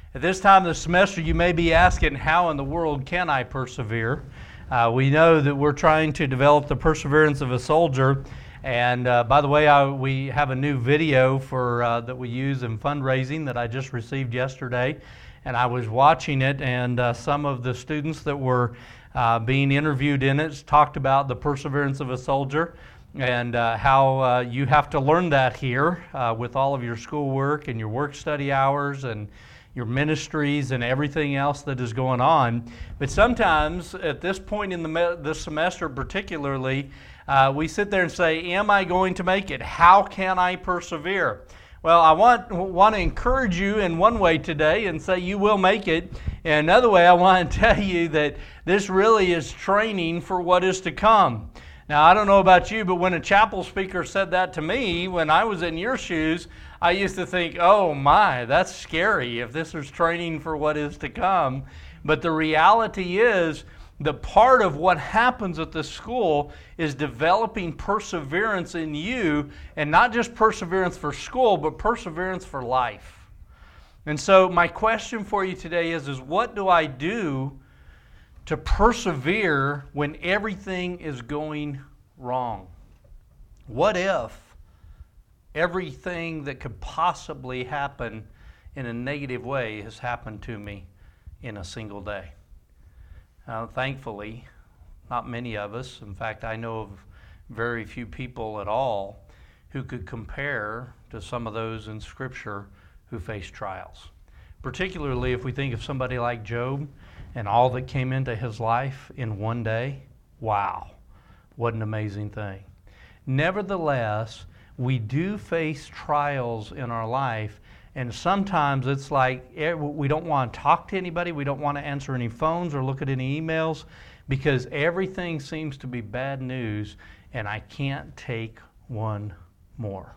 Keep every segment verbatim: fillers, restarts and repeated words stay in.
At this time of the semester, you may be asking, how in the world can I persevere? Uh, we know that we're trying to develop the perseverance of a soldier. And uh, by the way, I, we have a new video for uh, that we use in fundraising that I just received yesterday. And I was watching it, and uh, some of the students that were uh, being interviewed in it talked about the perseverance of a soldier and uh, how uh, you have to learn that here uh, with all of your schoolwork and your work study hours and your ministries and everything else that is going on. But sometimes at this point in the me- this semester particularly, uh, we sit there and say, am I going to make it? How can I persevere? Well, I want, want to encourage you in one way today and say you will make it. And another way, I want to tell you that this really is training for what is to come. Now, I don't know about you, but when a chapel speaker said that to me, when I was in your shoes, I used to think, oh my, that's scary if this is training for what is to come. But the reality is that part of what happens at the school is developing perseverance in you, and not just perseverance for school, but perseverance for life. And so my question for you today is, is what do I do to persevere when everything is going wrong? What if everything that could possibly happen in a negative way has happened to me in a single day? Uh, thankfully, not many of us, in fact, I know of very few people at all who could compare to some of those in Scripture who faced trials. Particularly if we think of somebody like Job and all that came into his life in one day. Wow, what an amazing thing. Nevertheless, we do face trials in our life, and sometimes it's like we don't want to talk to anybody, we don't want to answer any phones or look at any emails because everything seems to be bad news and I can't take one more.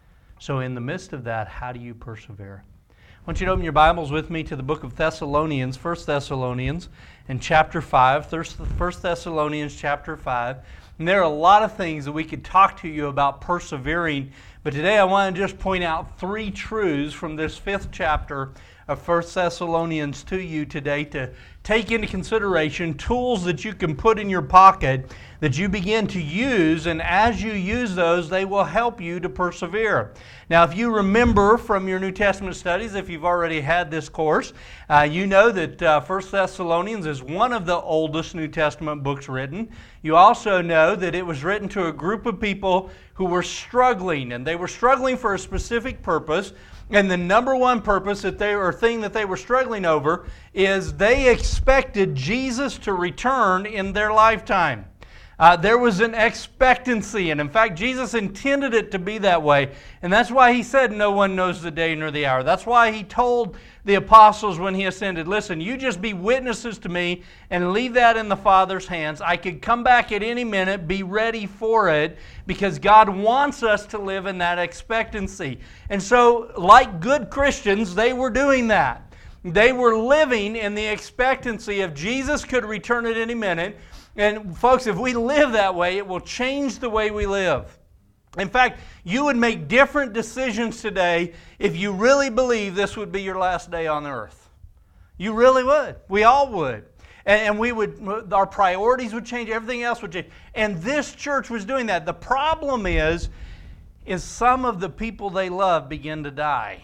So in the midst of that, how do you persevere? I want you to open your Bibles with me to the book of Thessalonians, First Thessalonians, in chapter five, First Thessalonians chapter five. And there are a lot of things that we could talk to you about persevering, but today I want to just point out three truths from this fifth chapter of First Thessalonians to you today to take into consideration, tools that you can put in your pocket that you begin to use, and as you use those, they will help you to persevere. Now, if you remember from your New Testament studies, if you've already had this course, uh, you know that uh, First Thessalonians is one of the oldest New Testament books written. You also know that it was written to a group of people who were struggling, and they were struggling for a specific purpose. And the number one purpose that they or thing that they were struggling over is they expected Jesus to return in their lifetime. Uh, there was an expectancy, and in fact, Jesus intended it to be that way. And that's why He said, no one knows the day nor the hour. That's why He told the apostles when He ascended, listen, you just be witnesses to me and leave that in the Father's hands. I could come back at any minute, be ready for it, because God wants us to live in that expectancy. And so, like good Christians, they were doing that. They were living in the expectancy of Jesus could return at any minute. And folks, if we live that way, it will change the way we live. In fact, you would make different decisions today if you really believe this would be your last day on earth. You really would. We all would. And, and we would, our priorities would change, everything else would change. And this church was doing that. The problem is, is some of the people they love begin to die.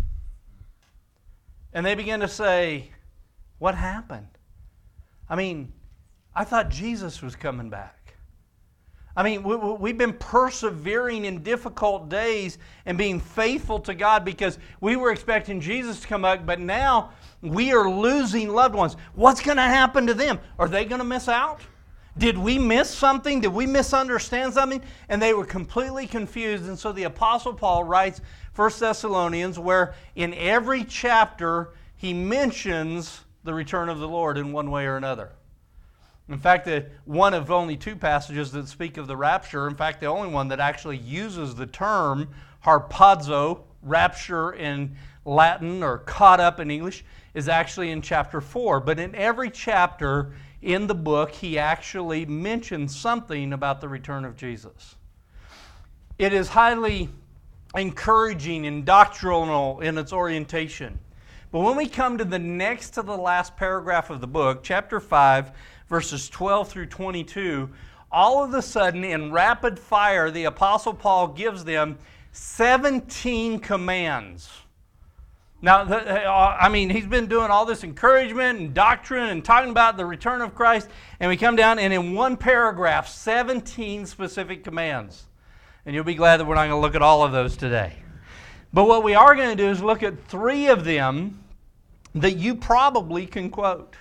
And they begin to say, what happened? I mean, I thought Jesus was coming back. I mean, we, we've been persevering in difficult days and being faithful to God because we were expecting Jesus to come back, but now we are losing loved ones. What's going to happen to them? Are they going to miss out? Did we miss something? Did we misunderstand something? And they were completely confused. And so the Apostle Paul writes First Thessalonians, where in every chapter he mentions the return of the Lord in one way or another. In fact, the, one of only two passages that speak of the rapture, in fact, the only one that actually uses the term harpazo, rapture in Latin or caught up in English, is actually in chapter four. But in every chapter in the book, he actually mentions something about the return of Jesus. It is highly encouraging and doctrinal in its orientation. But when we come to the next to the last paragraph of the book, chapter five, verses twelve through twenty-two, all of a sudden, in rapid fire, the Apostle Paul gives them seventeen commands. Now, I mean, he's been doing all this encouragement and doctrine and talking about the return of Christ, and we come down, and in one paragraph, seventeen specific commands. And you'll be glad that we're not going to look at all of those today. But what we are going to do is look at three of them that you probably can quote.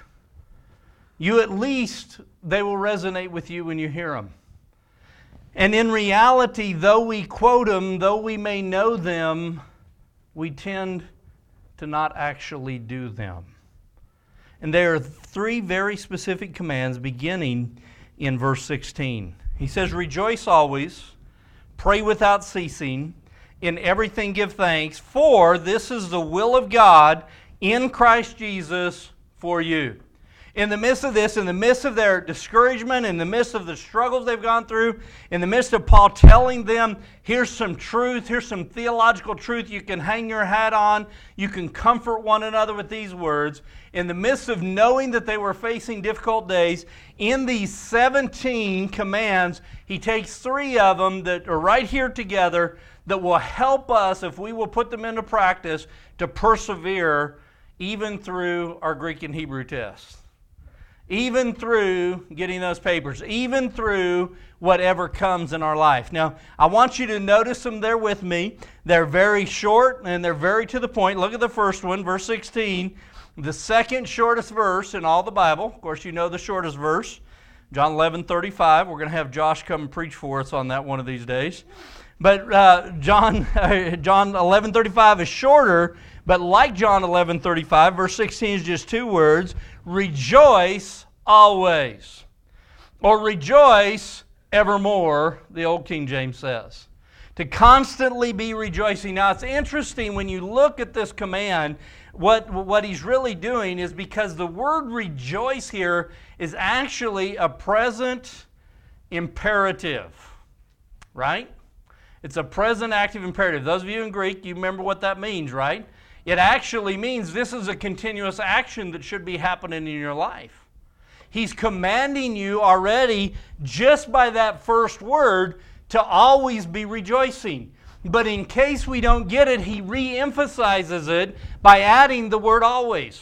You at least, they will resonate with you when you hear them. And in reality, though we quote them, though we may know them, we tend to not actually do them. And there are three very specific commands beginning in verse sixteen. He says, rejoice always, pray without ceasing, in everything give thanks, for this is the will of God in Christ Jesus for you. In the midst of this, in the midst of their discouragement, in the midst of the struggles they've gone through, in the midst of Paul telling them, here's some truth, here's some theological truth you can hang your hat on, you can comfort one another with these words, in the midst of knowing that they were facing difficult days, in these seventeen commands, he takes three of them that are right here together that will help us, if we will put them into practice, to persevere even through our Greek and Hebrew tests. Even through getting those papers, even through whatever comes in our life. Now, I want you to notice them there with me. They're very short and they're very to the point. Look at the first one, verse sixteen, the second shortest verse in all the Bible. Of course, you know the shortest verse, John eleven thirty-five. We're going to have Josh come and preach for us on that one of these days. But uh, John, uh, John eleven thirty-five is shorter, but like John eleven thirty-five, verse sixteen is just two words, rejoice always, or rejoice evermore, the old King James says. To constantly be rejoicing. Now, it's interesting when you look at this command, what, what he's really doing is because the word rejoice here is actually a present imperative, right? It's a present active imperative. Those of you in Greek, you remember what that means, right? It actually means this is a continuous action that should be happening in your life. He's commanding you already, just by that first word, to always be rejoicing. But in case we don't get it, he re-emphasizes it by adding the word always.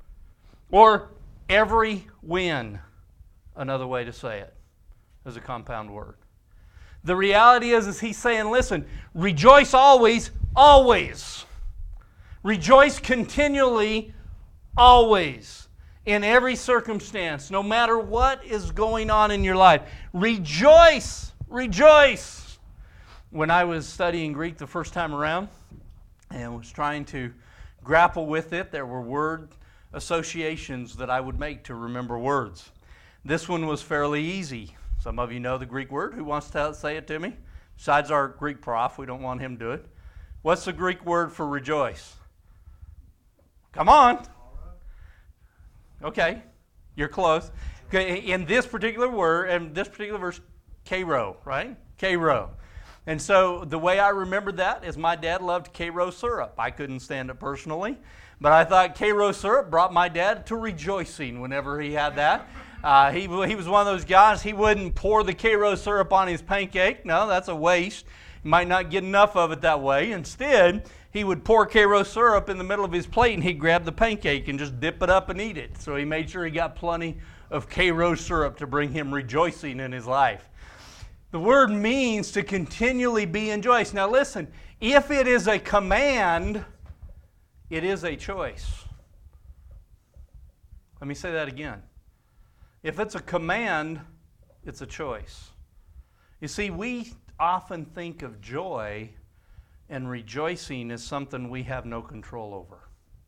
Or every when, another way to say it, as a compound word. The reality is, is he's saying, listen, rejoice always, always. Rejoice continually, always, in every circumstance, no matter what is going on in your life. Rejoice, rejoice. When I was studying Greek the first time around and was trying to grapple with it, there were word associations that I would make to remember words. This one was fairly easy. Some of you know the Greek word. Who wants to say it to me? Besides our Greek prof, we don't want him to do it. What's the Greek word for rejoice? Come on. Okay, you're close. Okay, in this particular word, in this particular verse, Cairo, right? Cairo. And so the way I remembered that is my dad loved Cairo syrup. I couldn't stand it personally, but I thought Cairo syrup brought my dad to rejoicing whenever he had that. Uh, he, he was one of those guys, he wouldn't pour the Cairo syrup on his pancake. No, that's a waste. You might not get enough of it that way. Instead, he would pour Cairo syrup in the middle of his plate and he'd grab the pancake and just dip it up and eat it. So he made sure he got plenty of Cairo syrup to bring him rejoicing in his life. The word means to continually be in joy. Now listen, if it is a command, it is a choice. Let me say that again. If it's a command, it's a choice. You see, we often think of joy and rejoicing as something we have no control over.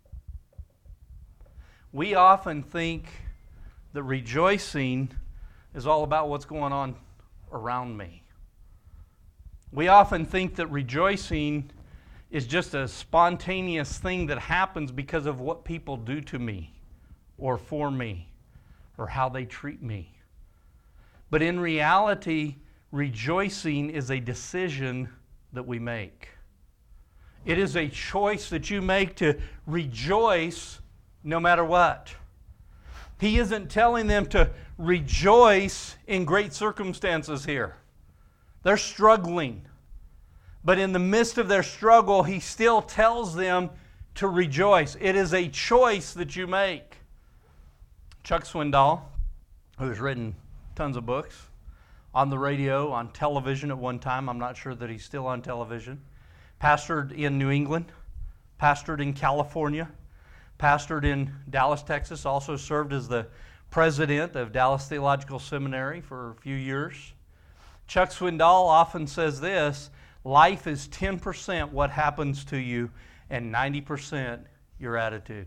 We often think that rejoicing is all about what's going on around me. We often think that rejoicing is just a spontaneous thing that happens because of what people do to me or for me or how they treat me. But in reality, rejoicing is a decision that we make. It is a choice that you make to rejoice no matter what. He isn't telling them to rejoice in great circumstances here. They're struggling. But in the midst of their struggle, he still tells them to rejoice. It is a choice that you make. Chuck Swindoll, who has written tons of books, on the radio, on television at one time, I'm not sure that he's still on television, pastored in New England, pastored in California, pastored in Dallas, Texas, also served as the president of Dallas Theological Seminary for a few years. Chuck Swindoll often says this: life is ten percent what happens to you and ninety percent your attitude.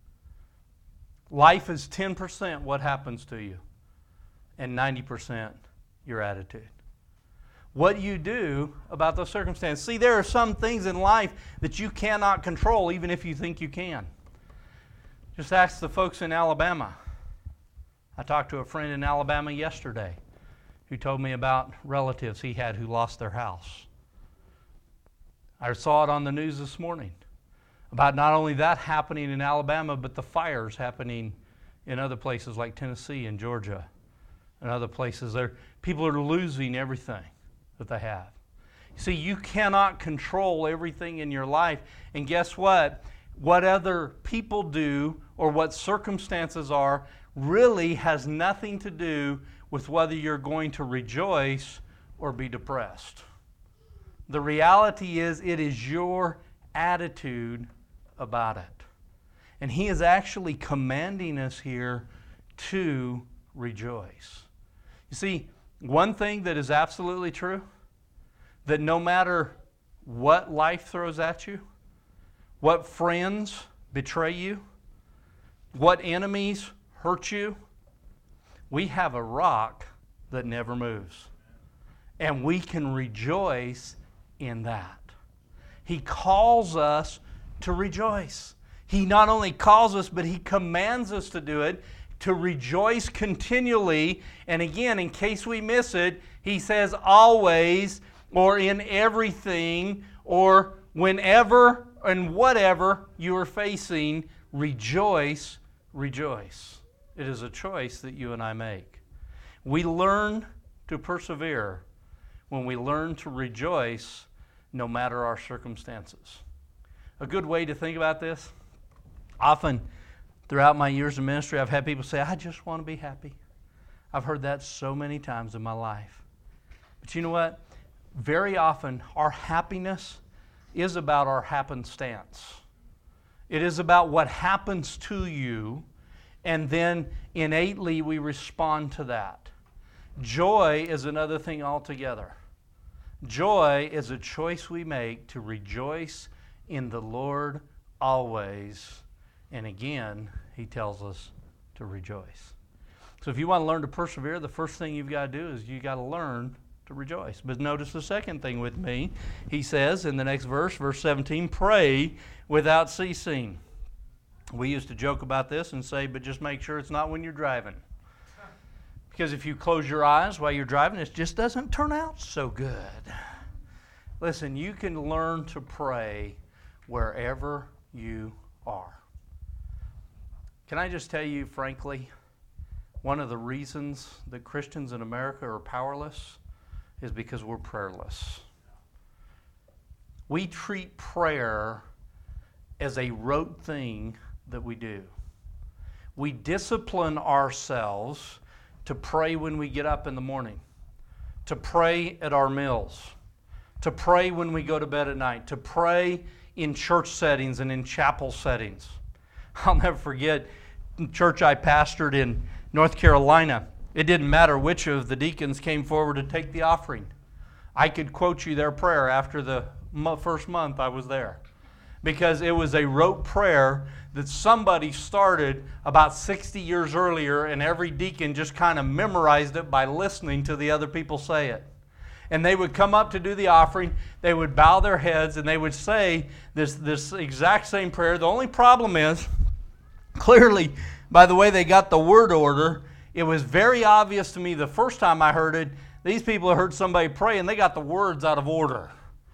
Life is ten percent what happens to you and ninety percent your attitude. What you do about those circumstances. See, there are some things in life that you cannot control even if you think you can. Just ask the folks in Alabama. I talked to a friend in Alabama yesterday who told me about relatives he had who lost their house. I saw it on the news this morning about not only that happening in Alabama, but the fires happening in other places like Tennessee and Georgia and other places. There, people are losing everything that they have. See, you cannot control everything in your life. And guess what? What other people do or what circumstances are really has nothing to do with whether you're going to rejoice or be depressed. The reality is, it is your attitude about it. And he is actually commanding us here to rejoice. You see, one thing that is absolutely true, that no matter what life throws at you, what friends betray you, what enemies hurt you, we have a rock that never moves. And we can rejoice in that. He calls us to rejoice. He not only calls us, but he commands us to do it, to rejoice continually. And again, in case we miss it, he says always, or in everything, or whenever and whatever you are facing, rejoice, rejoice. It is a choice that you and I make. We learn to persevere when we learn to rejoice no matter our circumstances. A good way to think about this, often throughout my years of ministry, I've had people say, I just want to be happy. I've heard that so many times in my life. But you know what? Very often, our happiness is about our happenstance. It is about what happens to you, and then innately we respond to that. Joy is another thing altogether. Joy is a choice we make to rejoice in the Lord always. And again, he tells us to rejoice. So if you want to learn to persevere, the first thing you've got to do is you've got to learn to rejoice. But notice the second thing with me. He says in the next verse, verse seventeen, pray without ceasing. We used to joke about this and say, but just make sure it's not when you're driving. Because if you close your eyes while you're driving, it just doesn't turn out so good. Listen, you can learn to pray wherever you are. Can I just tell you, frankly, one of the reasons that Christians in America are powerless is because we're prayerless. We treat prayer as a rote thing that we do. We discipline ourselves to pray when we get up in the morning, to pray at our meals, to pray when we go to bed at night, to pray in church settings and in chapel settings. I'll never forget the church I pastored in North Carolina. It didn't matter which of the deacons came forward to take the offering. I could quote you their prayer after the first month I was there, because it was a rote prayer that somebody started about sixty years earlier, and every deacon just kind of memorized it by listening to the other people say it. And they would come up to do the offering, they would bow their heads, and they would say this, this exact same prayer. The only problem is, clearly, by the way they got the word order, it was very obvious to me the first time I heard it, these people heard somebody pray and they got the words out of order.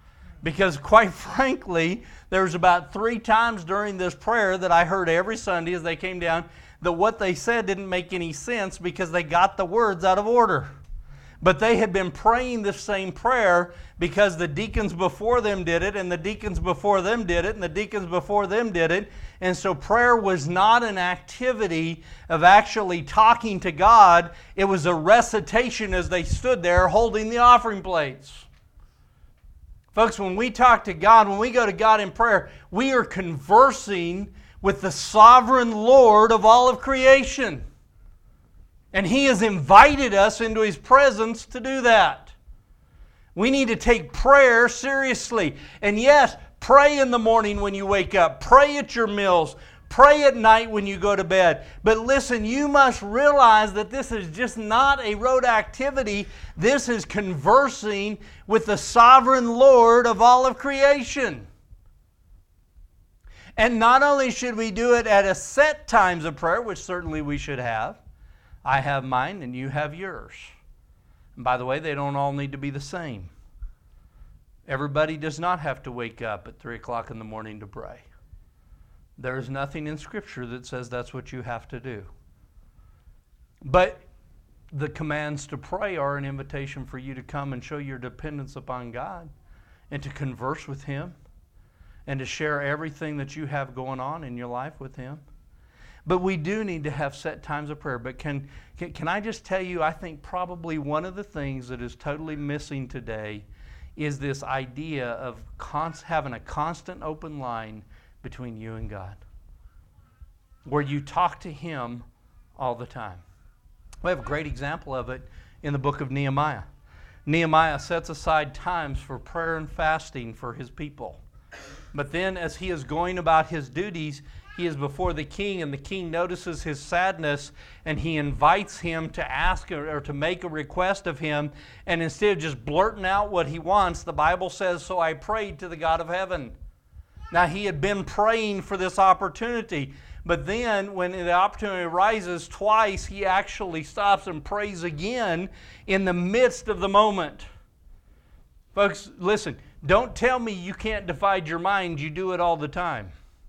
Because quite frankly, there was about three times during this prayer that I heard every Sunday as they came down that what they said didn't make any sense because they got the words out of order. But they had been praying this same prayer because the deacons before them did it, and the deacons before them did it, and the deacons before them did it. And so prayer was not an activity of actually talking to God. It was a recitation as they stood there holding the offering plates. Folks, when we talk to God, when we go to God in prayer, we are conversing with the sovereign Lord of all of creation. And He has invited us into His presence to do that. We need to take prayer seriously. And yes, pray in the morning when you wake up. Pray at your meals. Pray at night when you go to bed. But listen, you must realize that this is just not a rote activity. This is conversing with the sovereign Lord of all of creation. And not only should we do it at a set times of prayer, which certainly we should have. I have mine and you have yours. And by the way, they don't all need to be the same. Everybody does not have to wake up at three o'clock in the morning to pray. There is nothing in Scripture that says that's what you have to do. But the commands to pray are an invitation for you to come and show your dependence upon God and to converse with Him and to share everything that you have going on in your life with Him. But we do need to have set times of prayer. But can, can, can I just tell you, I think probably one of the things that is totally missing today is this idea of const, having a constant open line between you and God, where you talk to Him all the time. We have a great example of it in the book of Nehemiah. Nehemiah sets aside times for prayer and fasting for his people. But then as he is going about his duties, he is before the king, and the king notices his sadness, and he invites him to ask or to make a request of him. And instead of just blurting out what he wants, the Bible says, "So I prayed to the God of heaven." Now, he had been praying for this opportunity, but then when the opportunity arises twice, he actually stops and prays again in the midst of the moment. Folks, listen, don't tell me you can't divide your mind. You do it all the time.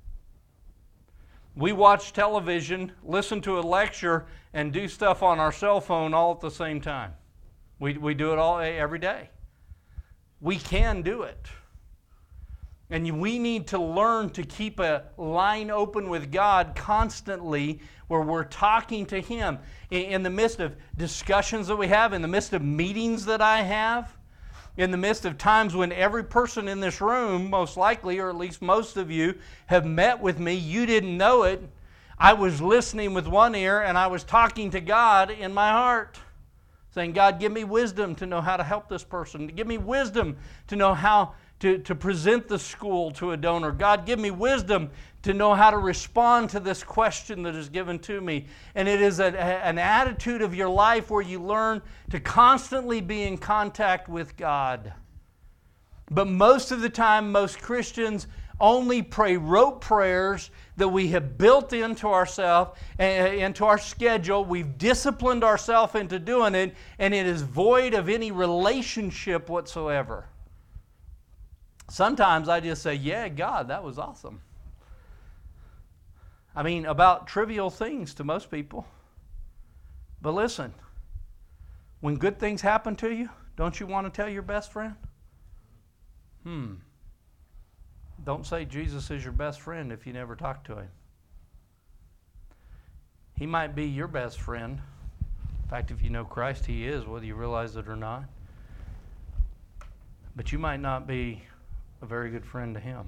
We watch television, listen to a lecture, and do stuff on our cell phone all at the same time. We, we do it all every day. We can do it. And we need to learn to keep a line open with God constantly where we're talking to Him. In the midst of discussions that we have, in the midst of meetings that I have, in the midst of times when every person in this room, most likely, or at least most of you, have met with me, you didn't know it. I was listening with one ear and I was talking to God in my heart, saying, "God, give me wisdom to know how to help this person. Give me wisdom to know how To, to present the school to a donor. God, give me wisdom to know how to respond to this question that is given to me." And it is a, a, an attitude of your life where you learn to constantly be in contact with God. But most of the time, most Christians only pray rote prayers that we have built into ourselves, into our schedule. We've disciplined ourselves into doing it, and it is void of any relationship whatsoever. Sometimes I just say, "Yeah, God, that was awesome." I mean, about trivial things to most people. But listen, when good things happen to you, don't you want to tell your best friend? Hmm. Don't say Jesus is your best friend if you never talk to Him. He might be your best friend. In fact, if you know Christ, He is, whether you realize it or not. But you might not be a very good friend to Him.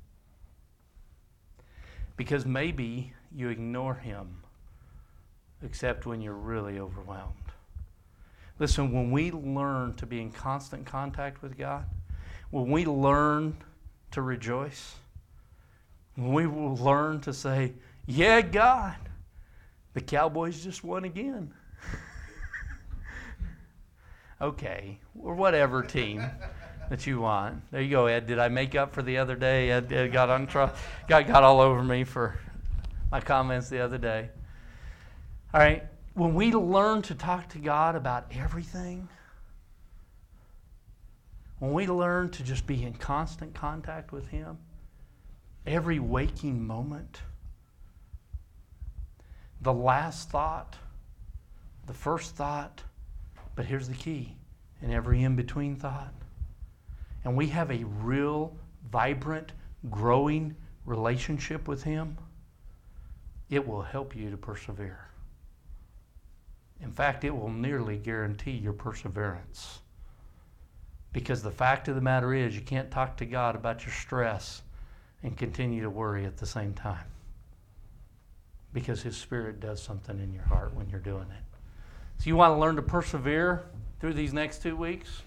Because maybe you ignore Him, except when you're really overwhelmed. Listen, when we learn to be in constant contact with God, when we learn to rejoice, when we will learn to say, "Yeah, God, the Cowboys just won again." Okay, or whatever team that you want. There you go, Ed. Did I make up for the other day? Ed, Ed got on tr- got got all over me for my comments the other day. All right, when we learn to talk to God about everything, when we learn to just be in constant contact with Him, every waking moment, the last thought, the first thought, but here's the key, and every in-between thought. And we have a real, vibrant, growing relationship with Him, it will help you to persevere. In fact, it will nearly guarantee your perseverance. Because the fact of the matter is, you can't talk to God about your stress and continue to worry at the same time. Because His Spirit does something in your heart when you're doing it. So you want to learn to persevere through these next two weeks?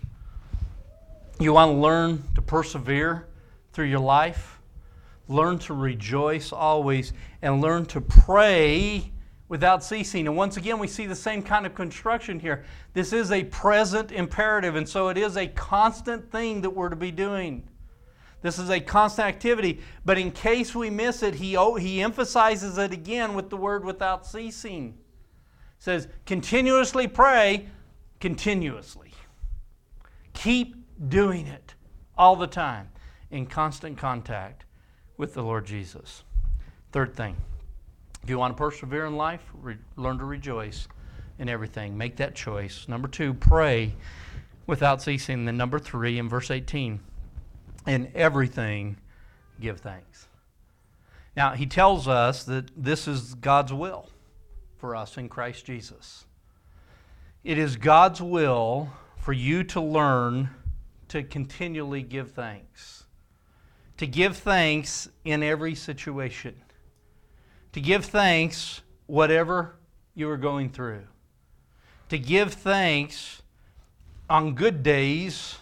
You want to learn to persevere through your life? Learn to rejoice always and learn to pray without ceasing. And once again, we see the same kind of construction here. This is a present imperative, and so it is a constant thing that we're to be doing. This is a constant activity. But in case we miss it, he, he emphasizes it again with the word without ceasing. It says, continuously pray, continuously. Keep doing it all the time in constant contact with the Lord Jesus. Third thing, if you want to persevere in life, re- learn to rejoice in everything. Make that choice. Number two, pray without ceasing. And then number three, in verse eighteen, in everything give thanks. Now, he tells us that this is God's will for us in Christ Jesus. It is God's will for you to learn to continually give thanks. To give thanks in every situation. To give thanks whatever you are going through. To give thanks on good days,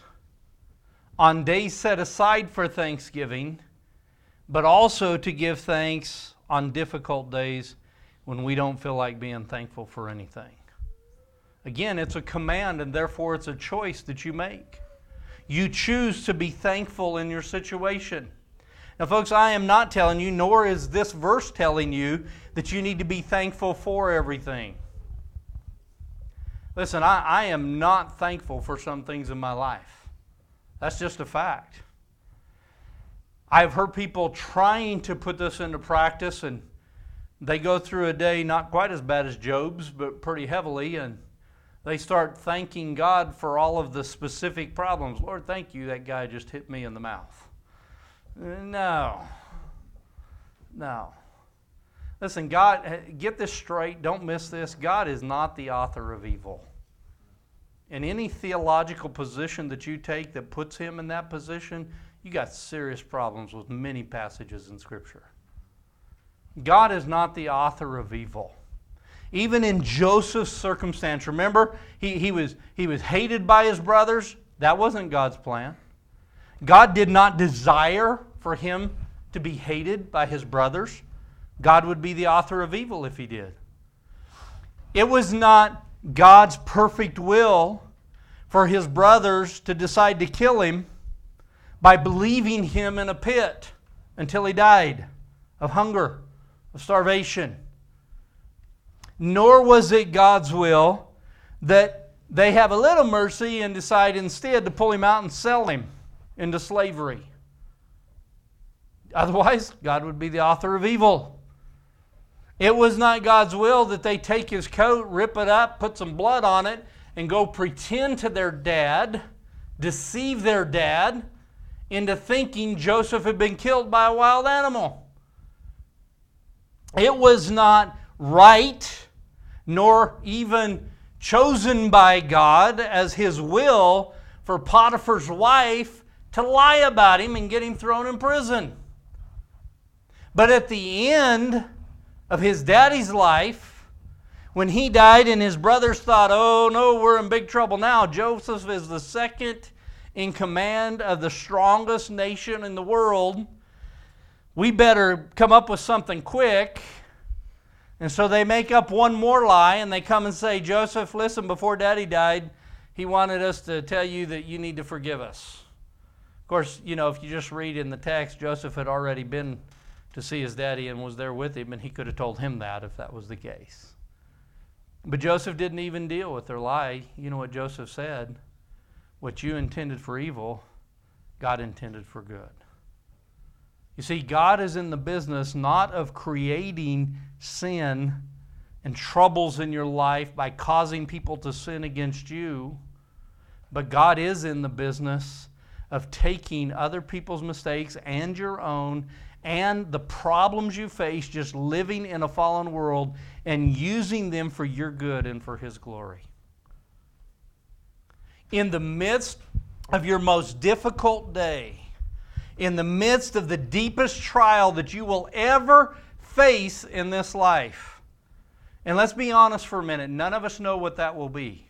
on days set aside for Thanksgiving, but also to give thanks on difficult days when we don't feel like being thankful for anything. Again, it's a command, and therefore it's a choice that you make. You choose to be thankful in your situation. Now, folks, I am not telling you, nor is this verse telling you, that you need to be thankful for everything. Listen, I, I am not thankful for some things in my life. That's just a fact. I've heard people trying to put this into practice, and they go through a day not quite as bad as Job's, but pretty heavily, and they start thanking God for all of the specific problems. Lord, thank you, that guy just hit me in the mouth. No. No. Listen, God, get this straight. Don't miss this. God is not the author of evil. In any theological position that you take that puts Him in that position, you got serious problems with many passages in Scripture. God is not the author of evil. Even in Joseph's circumstance, remember, he, he, was, he was hated by his brothers. That wasn't God's plan. God did not desire for him to be hated by his brothers. God would be the author of evil if He did. It was not God's perfect will for his brothers to decide to kill him by leaving him in a pit until he died of hunger, of starvation. Nor was it God's will that they have a little mercy and decide instead to pull him out and sell him into slavery. Otherwise, God would be the author of evil. It was not God's will that they take his coat, rip it up, put some blood on it, and go pretend to their dad, deceive their dad, into thinking Joseph had been killed by a wild animal. It was not right, nor even chosen by God as His will for Potiphar's wife to lie about him and get him thrown in prison. But at the end of his daddy's life, when he died and his brothers thought, oh no, we're in big trouble now. Joseph is the second in command of the strongest nation in the world. We better come up with something quick. And so they make up one more lie and they come and say, Joseph, listen, before Daddy died, he wanted us to tell you that you need to forgive us. Of course, you know, if you just read in the text, Joseph had already been to see his daddy and was there with him, and he could have told him that if that was the case. But Joseph didn't even deal with their lie. You know what Joseph said? what you intended for evil, God intended for good. You see, God is in the business not of creating sin and troubles in your life by causing people to sin against you, but God is in the business of taking other people's mistakes and your own and the problems you face just living in a fallen world and using them for your good and for His glory. In the midst of your most difficult day, in the midst of the deepest trial that you will ever face in this life, and let's be honest for a minute, none of us know what that will be.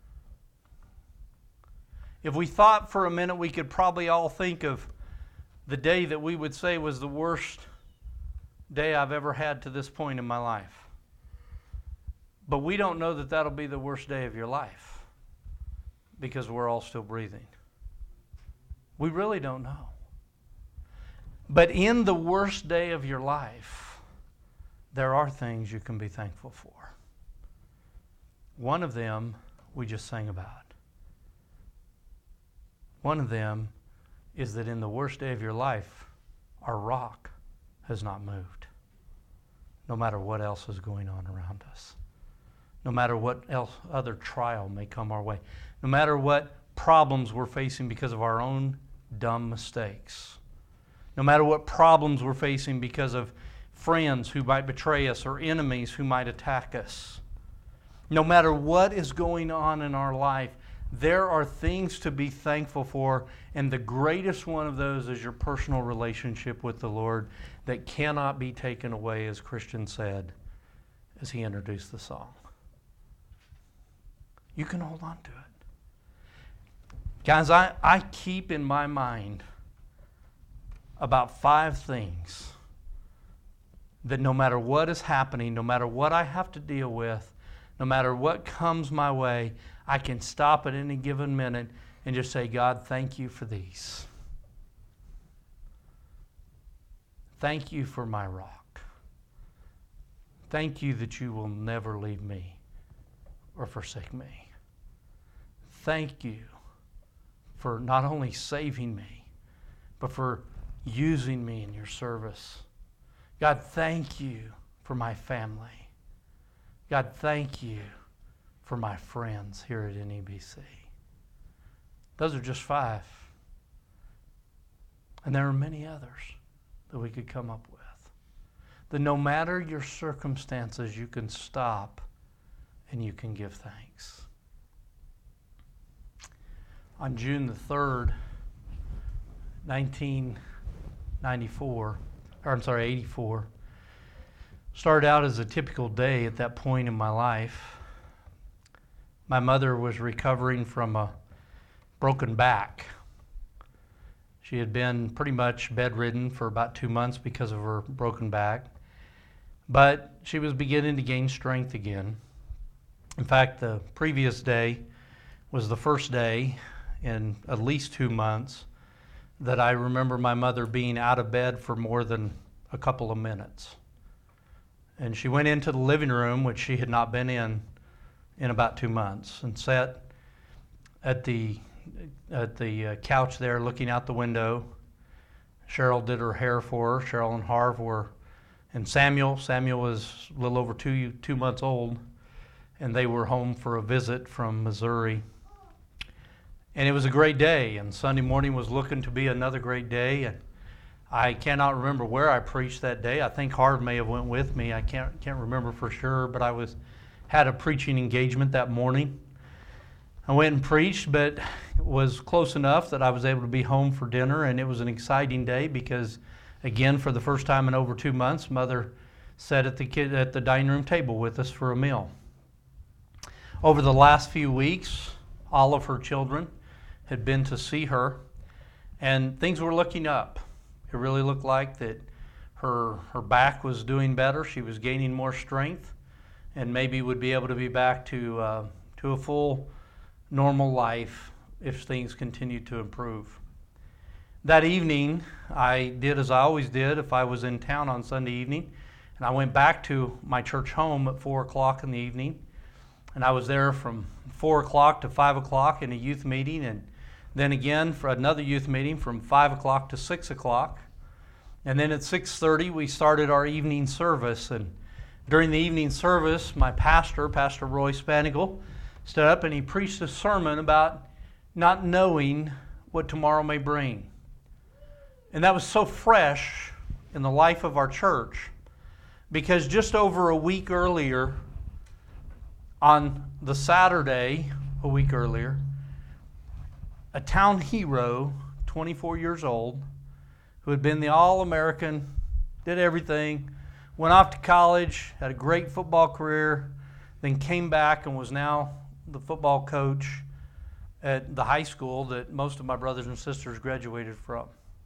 If we thought for a minute, we could probably all think of the day that we would say was the worst day I've ever had to this point in my life. But we don't know that that'll be the worst day of your life because we're all still breathing. We really don't know. But in the worst day of your life, there are things you can be thankful for. One of them we just sang about. One of them is that in the worst day of your life, our rock has not moved. No matter what else is going on around us. No matter what else other trial may come our way. No matter what problems we're facing because of our own dumb mistakes. No matter what problems we're facing because of friends who might betray us or enemies who might attack us. No matter what is going on in our life, there are things to be thankful for, and the greatest one of those is your personal relationship with the Lord that cannot be taken away, as Christian said as he introduced the song. You can hold on to it. Guys, I, I keep in my mind about five things that no matter what is happening, no matter what I have to deal with, no matter what comes my way, I can stop at any given minute and just say, God, thank you for these. Thank you for my rock. Thank you that you will never leave me or forsake me. Thank you for not only saving me, but for using me in your service. God, thank you for my family. God, thank you for my friends here at N E B C. Those are just five. And there are many others that we could come up with. That no matter your circumstances, you can stop and you can give thanks. On June the third, nineteen ninety-four, or I'm sorry, eighty-four, started out as a typical day at that point in my life. My mother was recovering from a broken back. She had been pretty much bedridden for about two months because of her broken back, but she was beginning to gain strength again. In fact, the previous day was the first day in at least two months that I remember my mother being out of bed for more than a couple of minutes. And she went into the living room, which she had not been in in about two months, and sat at the at the uh, couch there looking out the window. Cheryl did her hair for her. Cheryl and Harv were, and Samuel. Samuel was a little over two two months old, and they were home for a visit from Missouri. And it was a great day, and Sunday morning was looking to be another great day. And I cannot remember where I preached that day. I think Harv may have went with me. I can't can't remember for sure, but I was had a preaching engagement that morning. I went and preached, but it was close enough that I was able to be home for dinner, and it was an exciting day because, again, for the first time in over two months, Mother sat at the kid at the dining room table with us for a meal. Over the last few weeks, all of her children had been to see her, and things were looking up. It really looked like that her her back was doing better. She was gaining more strength, and maybe would be able to be back to uh, to a full normal life if things continued to improve. That evening, I did as I always did if I was in town on Sunday evening, and I went back to my church home at four o'clock in the evening, and I was there from four o'clock to five o'clock in a youth meeting, and Then again for another youth meeting from five o'clock to six o'clock. And then at six thirty we started our evening service. And during the evening service, my pastor, Pastor Roy Spanigal, stood up and he preached a sermon about not knowing what tomorrow may bring. And that was so fresh in the life of our church because just over a week earlier, on the Saturday, a week earlier, a town hero, twenty-four years old, who had been the All-American, did everything, went off to college, had a great football career, then came back and was now the football coach at the high school that most of my brothers and sisters graduated from.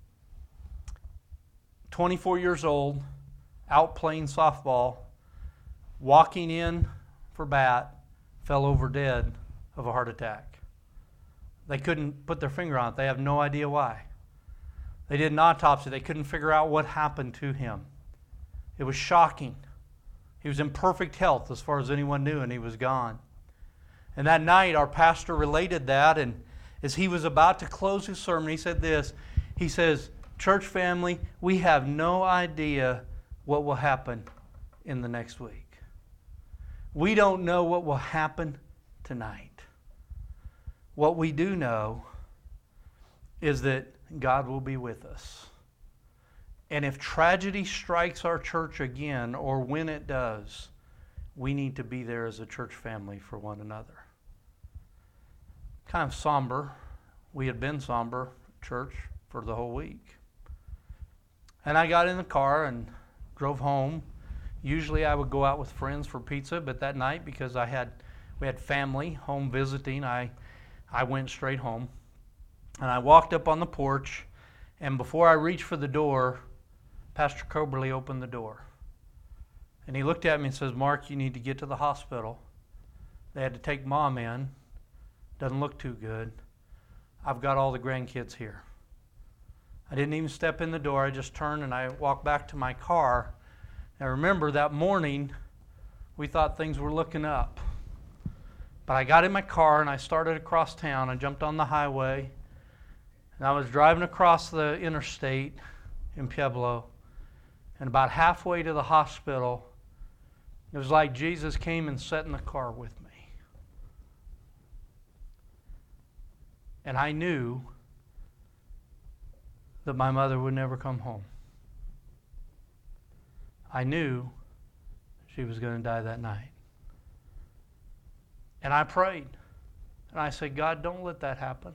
twenty-four years old, out playing softball, walking in for bat, fell over dead of a heart attack. They couldn't put their finger on it. They have no idea why. They did an autopsy. They couldn't figure out what happened to him. It was shocking. He was in perfect health as far as anyone knew, and he was gone. And that night, our pastor related that, and as he was about to close his sermon, he said this. He says, "Church family, we have no idea what will happen in the next week. We don't know what will happen tonight. What we do know is that God will be with us. And if tragedy strikes our church again, or when it does, we need to be there as a church family for one another." Kind of somber. We had been somber, church, for the whole week. And I got in the car and drove home. Usually I would go out with friends for pizza, but that night, because I had we had family home visiting, I I went straight home. And I walked up on the porch, and before I reached for the door, Pastor Coberly opened the door. And he looked at me and says, "Mark, you need to get to the hospital. They had to take Mom in. Doesn't look too good. I've got all the grandkids here." I didn't even step in the door. I just turned and I walked back to my car. And I remember that morning, we thought things were looking up. But I got in my car and I started across town. I jumped on the highway. And I was driving across the interstate in Pueblo. And about halfway to the hospital, it was like Jesus came and sat in the car with me. And I knew that my mother would never come home. I knew she was going to die that night. And I prayed. And I said, "God, don't let that happen.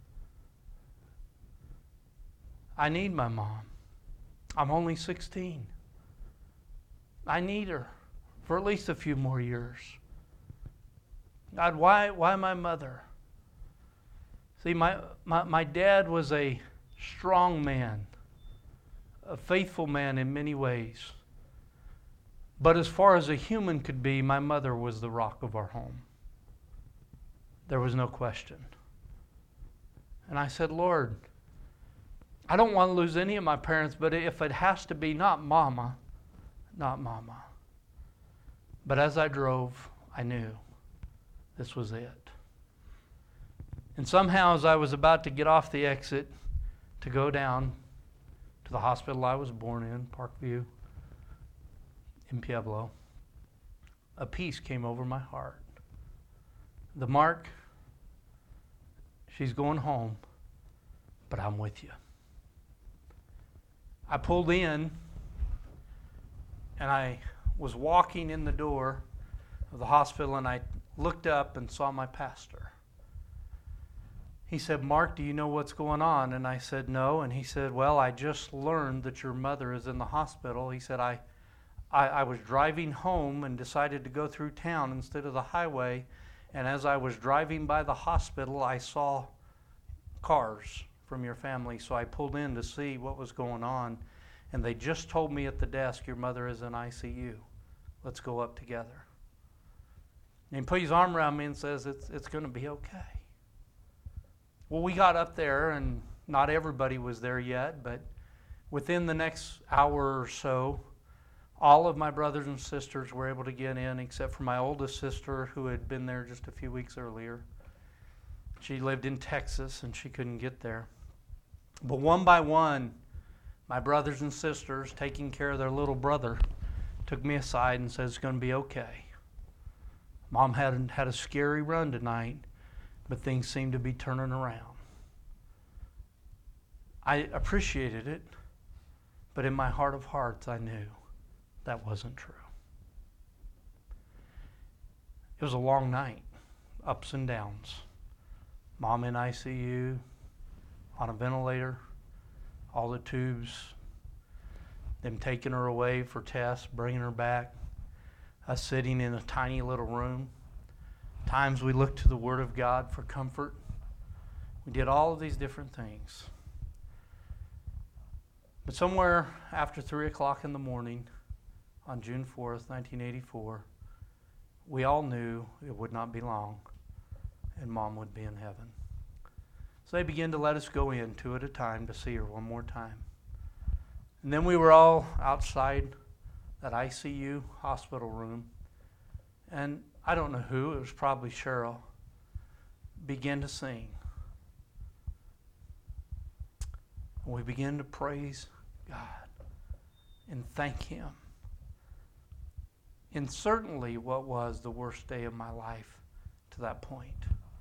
I need my mom. I'm only sixteen. I need her for at least a few more years. God, why, why my mother?" See, my, my, my dad was a strong man, a faithful man in many ways. But as far as a human could be, my mother was the rock of our home. There was no question. And I said, "Lord, I don't want to lose any of my parents, but if it has to be, not Mama, not Mama." But as I drove, I knew this was it. And somehow, as I was about to get off the exit to go down to the hospital I was born in, Parkview, in Pueblo, a peace came over my heart. The Mark, she's going home, but I'm with you. I pulled in, and I was walking in the door of the hospital, and I looked up and saw my pastor. He said, "Mark, do you know what's going on?" And I said, "No." And he said, "Well, I just learned that your mother is in the hospital." He said, I, I, I was driving home and decided to go through town instead of the highway. And as I was driving by the hospital, I saw cars from your family. So I pulled in to see what was going on. And they just told me at the desk, "Your mother is in I C U. Let's go up together." And he put his arm around me and says, it's, it's going to be okay. Well, we got up there, and not everybody was there yet, but within the next hour or so, all of my brothers and sisters were able to get in, except for my oldest sister, who had been there just a few weeks earlier. She lived in Texas and she couldn't get there. But one by one, my brothers and sisters, taking care of their little brother, took me aside and said, it's going to be okay. Mom had had a scary run tonight, but things seemed to be turning around. I appreciated it, but in my heart of hearts, I knew that wasn't true. It was a long night, ups and downs. Mom in I C U, on a ventilator, all the tubes, them taking her away for tests, bringing her back, us sitting in a tiny little room. Times we looked to the Word of God for comfort. We did all of these different things. But somewhere after three o'clock in the morning on June fourth, nineteen eighty-four, we all knew it would not be long and Mom would be in heaven. So they began to let us go in two at a time to see her one more time. And then we were all outside that I C U hospital room, and I don't know who, it was probably Cheryl, began to sing. And we began to praise God and thank Him. And certainly what was the worst day of my life to that point.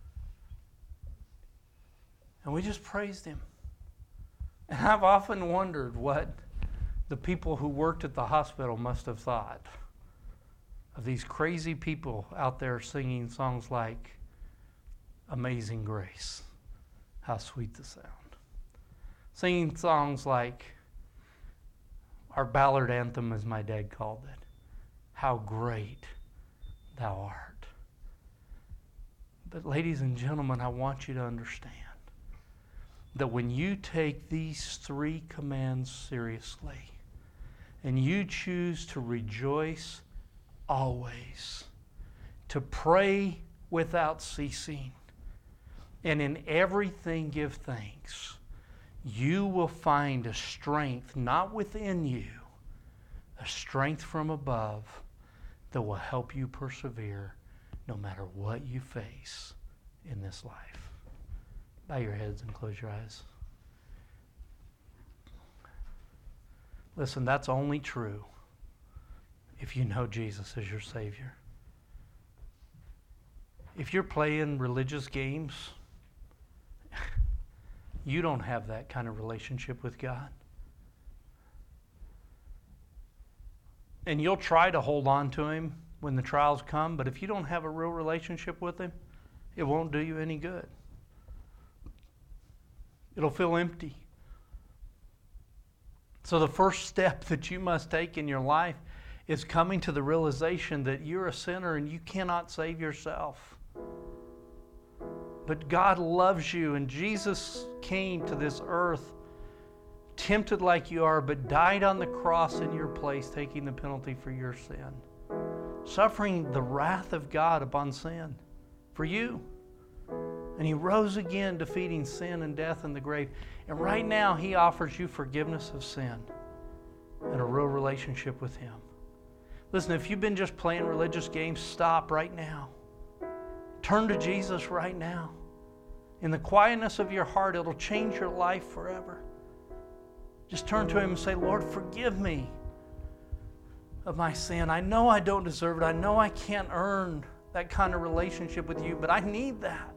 And we just praised Him. And I've often wondered what the people who worked at the hospital must have thought of these crazy people out there singing songs like Amazing Grace. How sweet the sound. Singing songs like our ballad anthem, as my dad called it, How Great Thou Art. But ladies and gentlemen, I want you to understand that when you take these three commands seriously and you choose to rejoice always, to pray without ceasing, and in everything give thanks, you will find a strength not within you, a strength from above that will help you persevere no matter what you face in this life. Bow your heads and close your eyes. Listen, that's only true if you know Jesus as your Savior. If you're playing religious games, you don't have that kind of relationship with God. And you'll try to hold on to Him when the trials come, but if you don't have a real relationship with Him, it won't do you any good. It'll feel empty. So the first step that you must take in your life is coming to the realization that you're a sinner and you cannot save yourself. But God loves you, and Jesus came to this earth tempted like you are, but died on the cross in your place, taking the penalty for your sin, suffering the wrath of God upon sin for you. And He rose again, defeating sin and death and the grave. And right now, He offers you forgiveness of sin and a real relationship with Him. Listen, if you've been just playing religious games, stop right now. Turn to Jesus right now. In the quietness of your heart, it'll change your life forever. Just turn to Him and say, Lord, forgive me of my sin. I know I don't deserve it. I know I can't earn that kind of relationship with You, but I need that.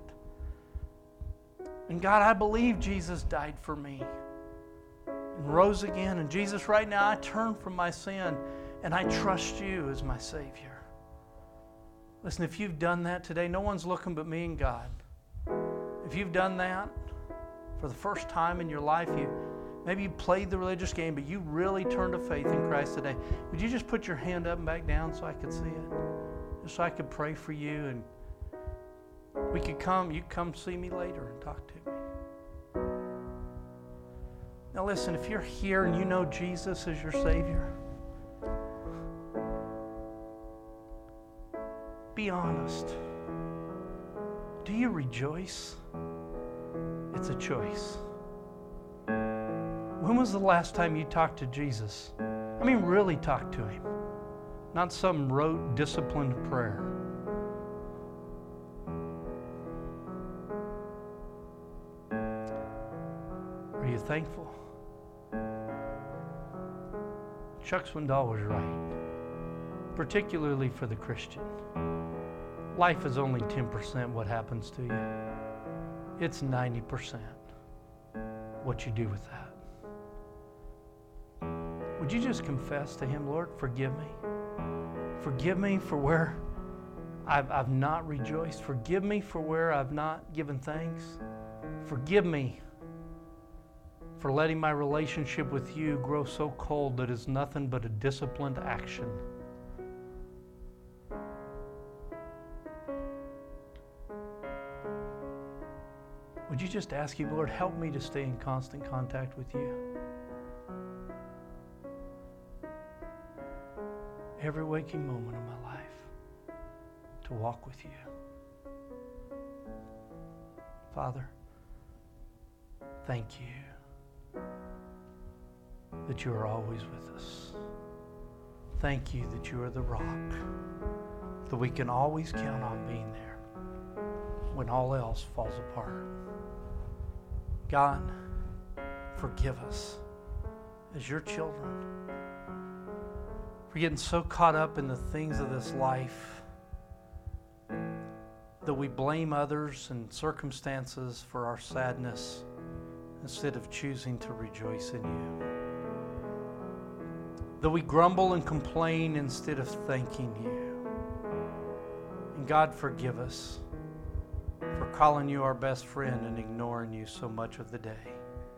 And God, I believe Jesus died for me and rose again. And Jesus, right now, I turn from my sin and I trust You as my Savior. Listen, if you've done that today, no one's looking but me and God. If you've done that for the first time in your life, you maybe you played the religious game, but you really turned to faith in Christ today. Would you just put your hand up and back down so I could see it? Just so I could pray for you, and we could come, you come see me later and talk to me. Now listen, if you're here and you know Jesus as your Savior, be honest. Do you rejoice? It's a choice. When was the last time you talked to Jesus? I mean, really talked to Him. Not some rote, disciplined prayer. thankful. Chuck Swindoll was right, particularly for the Christian. Life is only ten percent what happens to you. It's ninety percent what you do with that. Would you just confess to Him, Lord, forgive me. Forgive me for where I've, I've not rejoiced. Forgive me for where I've not given thanks. Forgive me for letting my relationship with you grow so cold that it's nothing but a disciplined action. Would you just ask Him, Lord, help me to stay in constant contact with you? Every waking moment of my life, to walk with you. Father, thank you that you are always with us. Thank you that you are the rock, that we can always count on being there when all else falls apart. God, forgive us as your children for getting so caught up in the things of this life that we blame others and circumstances for our sadness instead of choosing to rejoice in you. That we grumble and complain instead of thanking you. And God, forgive us for calling you our best friend and ignoring you so much of the day.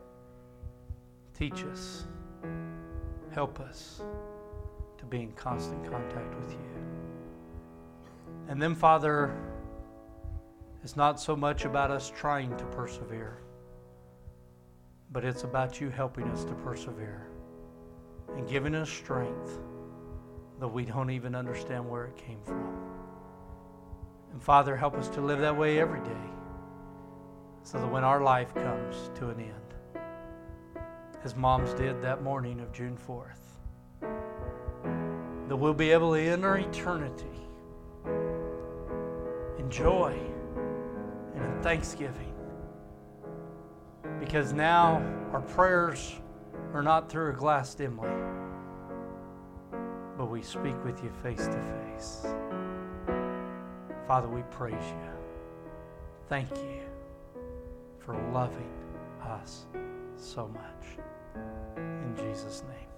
Teach us, help us to be in constant contact with you. And then, Father, it's not so much about us trying to persevere, but it's about you helping us to persevere and giving us strength that we don't even understand where it came from. And Father, help us to live that way every day so that when our life comes to an end, as moms did that morning of June fourth, that we'll be able to enter eternity in joy and in thanksgiving, because now our prayers are not through a glass dimly, but we speak with you face to face. Father, we praise you. Thank you for loving us so much. In Jesus' name.